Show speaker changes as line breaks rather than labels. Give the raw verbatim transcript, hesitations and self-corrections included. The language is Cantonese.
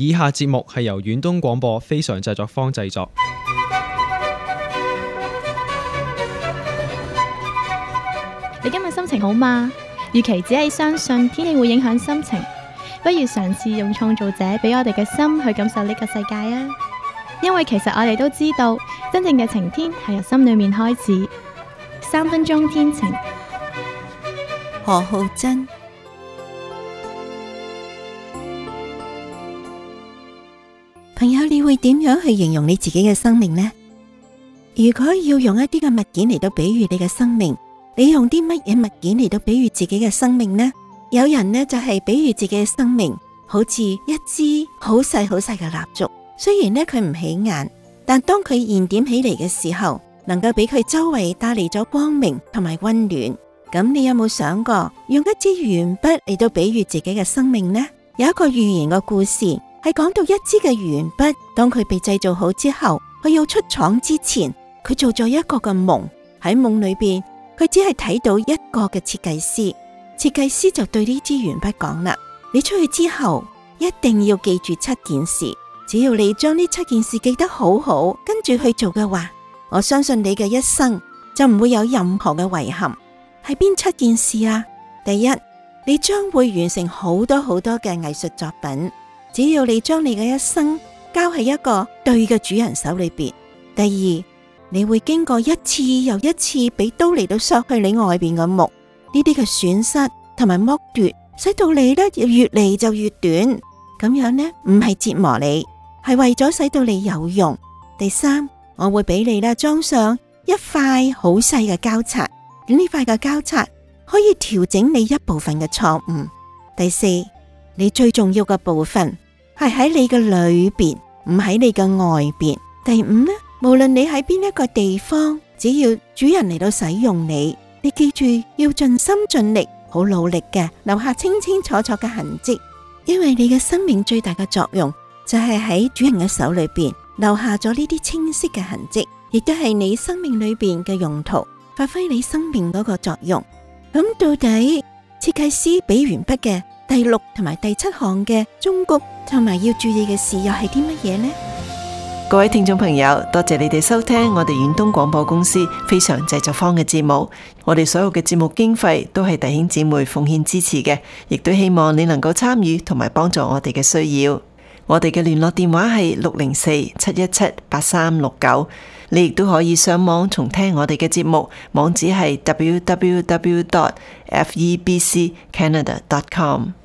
以下節目係由遠東廣播非常製作坊製作。
你今日心情好嗎？與其只係相信天氣會影響心情，不如嘗試用創造者俾我哋嘅心去感受呢個世界啊！因為其實我哋都知道，真正嘅晴天係由心裏面開始。三分鐘天晴，
何浩珍。朋友，你會點樣去形容你自己嘅生命呢？如果要用一啲嘅物件嚟到比喻你嘅生命，你用啲乜嘢物件嚟到比喻自己嘅生命呢？有人呢就係比喻自己嘅生命好似一支好細好細嘅蠟燭，雖然呢佢唔起眼，但當佢燃點起嚟嘅時候，能夠俾佢周圍帶嚟咗光明同埋溫暖。咁你有冇想過用一支鉛筆嚟到比喻自己嘅生命呢？有一個寓言嘅故事係講到一支嘅鉛筆，當佢被製造好之後，佢要出廠之前，佢做咗一個嘅夢。喺夢裏邊，佢只係睇到一個嘅設計師，設計師就對呢支鉛筆講啦：你出去之後一定要記住七件事，只要你將呢七件事記得好好，跟住去做嘅話，我相信你嘅一生就唔會有任何嘅遺憾。係邊七件事啊？第一，你將會完成好多好多嘅藝術作品，只要你將你嘅一生交喺一個對嘅主人手裏邊。第二，你會經過一次又一次俾刀嚟到削去你外邊嘅木，呢啲嘅損失同埋剝奪，使到你咧越嚟就越短。咁樣呢，唔係折磨你，係為咗使到你有用。第三，我會俾你咧裝上一塊好細嘅膠擦，呢塊嘅膠擦可以調整你一部分嘅錯誤。第四，你最重要嘅部分係喺你嘅裏邊，唔喺你嘅外邊。第五呢，無論你喺邊一個地方，只要主人嚟到使用你，你記住要盡心盡力，好努力嘅留下清清楚楚嘅痕跡，因為你嘅生命最大嘅作用就係喺主人嘅手裏邊留下咗呢啲清晰嘅痕跡，亦都係你生命裏邊嘅用途，發揮你生命嗰個作用。咁到底設計師俾鉛筆嘅第六同埋第七項嘅忠告同埋要注意嘅事又係啲乜嘢呢？
各位聽眾朋友，多謝你哋收聽我哋遠東廣播公司非常製作坊嘅節目。我哋所有嘅節目經費都係弟兄姊妹奉獻支持嘅，亦都希望你能夠參與同埋幫助我哋嘅需要。我哋嘅聯絡電話係六零四七一七八三六九，你亦都可以上網重聽我哋嘅節目，網址係 double-u double-u double-u dot f e b c canada dot com。